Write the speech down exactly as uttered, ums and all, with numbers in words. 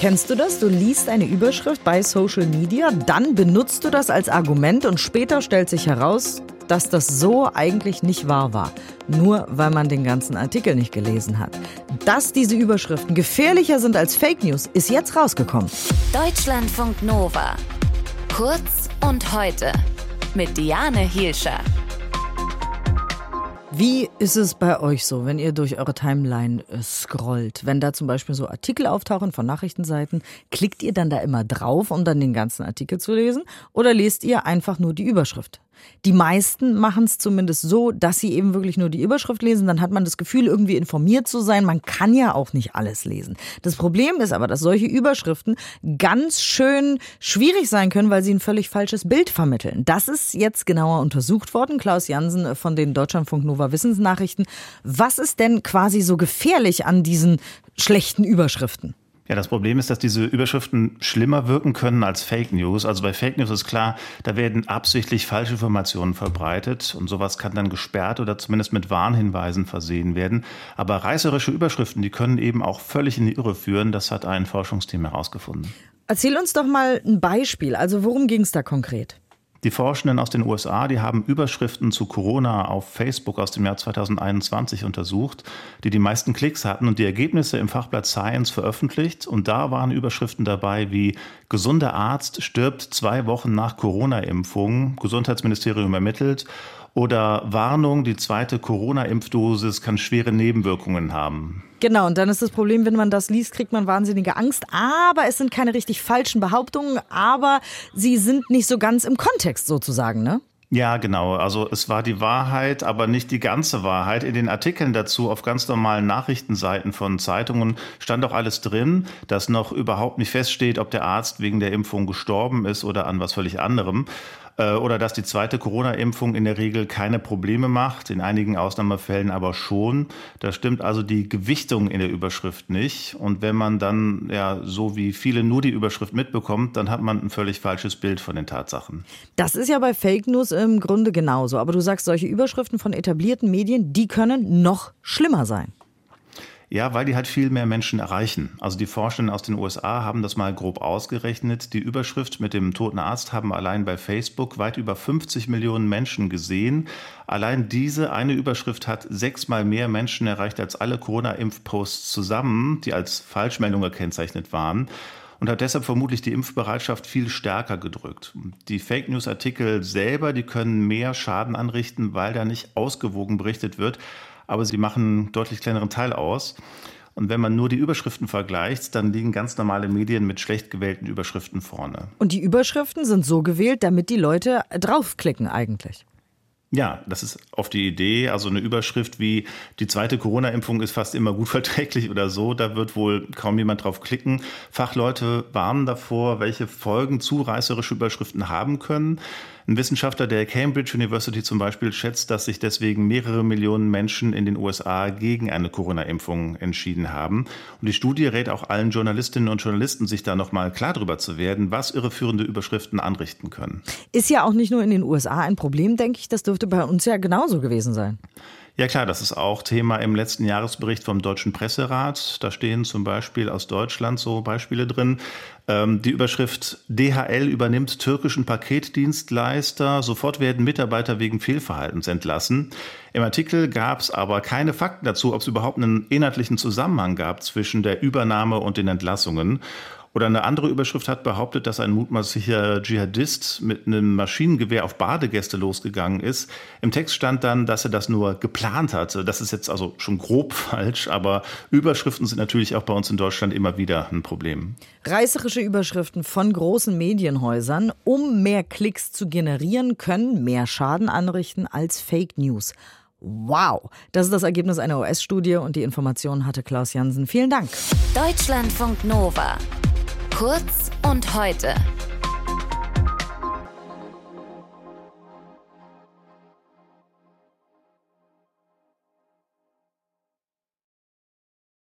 Kennst du das? Du liest eine Überschrift bei Social Media, dann benutzt du das als Argument und später stellt sich heraus, dass das so eigentlich nicht wahr war. Nur weil man den ganzen Artikel nicht gelesen hat. Dass diese Überschriften gefährlicher sind als Fake News, ist jetzt rausgekommen. Deutschlandfunk Nova. Kurz und heute. Mit Diane Hielscher. Wie ist es bei euch so, wenn ihr durch eure Timeline äh, scrollt? Wenn da zum Beispiel so Artikel auftauchen von Nachrichtenseiten, klickt ihr dann da immer drauf, um dann den ganzen Artikel zu lesen? Oder lest ihr einfach nur die Überschrift? Die meisten machen es zumindest so, dass sie eben wirklich nur die Überschrift lesen. Dann hat man das Gefühl, irgendwie informiert zu sein. Man kann ja auch nicht alles lesen. Das Problem ist aber, dass solche Überschriften ganz schön schwierig sein können, weil sie ein völlig falsches Bild vermitteln. Das ist jetzt genauer untersucht worden. Klaus Jansen von den Deutschlandfunk Nova Wissensnachrichten. Was ist denn quasi so gefährlich an diesen schlechten Überschriften? Ja, das Problem ist, dass diese Überschriften schlimmer wirken können als Fake News. Also bei Fake News ist klar, da werden absichtlich falsche Informationen verbreitet und sowas kann dann gesperrt oder zumindest mit Warnhinweisen versehen werden. Aber reißerische Überschriften, die können eben auch völlig in die Irre führen. Das hat ein Forschungsteam herausgefunden. Erzähl uns doch mal ein Beispiel. Also worum ging es da konkret? Die Forschenden aus den U S A, die haben Überschriften zu Corona auf Facebook aus dem Jahr zweitausendeinundzwanzig untersucht, die die meisten Klicks hatten und die Ergebnisse im Fachblatt Science veröffentlicht. Und da waren Überschriften dabei wie „Gesunder Arzt stirbt zwei Wochen nach Corona-Impfung, Gesundheitsministerium ermittelt" oder „Warnung, die zweite Corona-Impfdosis kann schwere Nebenwirkungen haben". Genau, und dann ist das Problem, wenn man das liest, kriegt man wahnsinnige Angst. Aber es sind keine richtig falschen Behauptungen, aber sie sind nicht so ganz im Kontext sozusagen, ne? Ja, genau. Also es war die Wahrheit, aber nicht die ganze Wahrheit. In den Artikeln dazu auf ganz normalen Nachrichtenseiten von Zeitungen stand auch alles drin, dass noch überhaupt nicht feststeht, ob der Arzt wegen der Impfung gestorben ist oder an was völlig anderem. Oder dass die zweite Corona-Impfung in der Regel keine Probleme macht, in einigen Ausnahmefällen aber schon. Da stimmt also die Gewichtung in der Überschrift nicht. Und wenn man dann, ja, so wie viele nur die Überschrift mitbekommt, dann hat man ein völlig falsches Bild von den Tatsachen. Das ist ja bei Fake News im Grunde genauso. Aber du sagst, solche Überschriften von etablierten Medien, die können noch schlimmer sein. Ja, weil die halt viel mehr Menschen erreichen. Also die Forschenden aus den U S A haben das mal grob ausgerechnet. Die Überschrift mit dem toten Arzt haben allein bei Facebook weit über fünfzig Millionen Menschen gesehen. Allein diese eine Überschrift hat sechsmal mehr Menschen erreicht als alle Corona-Impfposts zusammen, die als Falschmeldung gekennzeichnet waren. Und hat deshalb vermutlich die Impfbereitschaft viel stärker gedrückt. Die Fake-News-Artikel selber, die können mehr Schaden anrichten, weil da nicht ausgewogen berichtet wird. Aber sie machen einen deutlich kleineren Teil aus. Und wenn man nur die Überschriften vergleicht, dann liegen ganz normale Medien mit schlecht gewählten Überschriften vorne. Und die Überschriften sind so gewählt, damit die Leute draufklicken eigentlich. Ja, das ist oft die Idee. Also eine Überschrift wie „Die zweite Corona-Impfung ist fast immer gut verträglich" oder so, da wird wohl kaum jemand drauf klicken. Fachleute warnen davor, welche Folgen zu reißerische Überschriften haben können. Ein Wissenschaftler der Cambridge University zum Beispiel schätzt, dass sich deswegen mehrere Millionen Menschen in den U S A gegen eine Corona-Impfung entschieden haben. Und die Studie rät auch allen Journalistinnen und Journalisten, sich da nochmal klar drüber zu werden, was irreführende Überschriften anrichten können. Ist ja auch nicht nur in den U S A ein Problem, denke ich. Das dürfte bei uns ja genauso gewesen sein. Ja klar, das ist auch Thema im letzten Jahresbericht vom Deutschen Presserat. Da stehen zum Beispiel aus Deutschland so Beispiele drin. Ähm, die Überschrift „D H L übernimmt türkischen Paketdienstleister. Sofort werden Mitarbeiter wegen Fehlverhaltens entlassen". Im Artikel gab es aber keine Fakten dazu, ob es überhaupt einen inhaltlichen Zusammenhang gab zwischen der Übernahme und den Entlassungen. Oder eine andere Überschrift hat behauptet, dass ein mutmaßlicher Dschihadist mit einem Maschinengewehr auf Badegäste losgegangen ist. Im Text stand dann, dass er das nur geplant hatte. Das ist jetzt also schon grob falsch, aber Überschriften sind natürlich auch bei uns in Deutschland immer wieder ein Problem. Reißerische Überschriften von großen Medienhäusern, um mehr Klicks zu generieren, können mehr Schaden anrichten als Fake News. Wow, das ist das Ergebnis einer U S-Studie und die Informationen hatte Klaus Jansen. Vielen Dank. Deutschlandfunk Nova. Kurz und heute.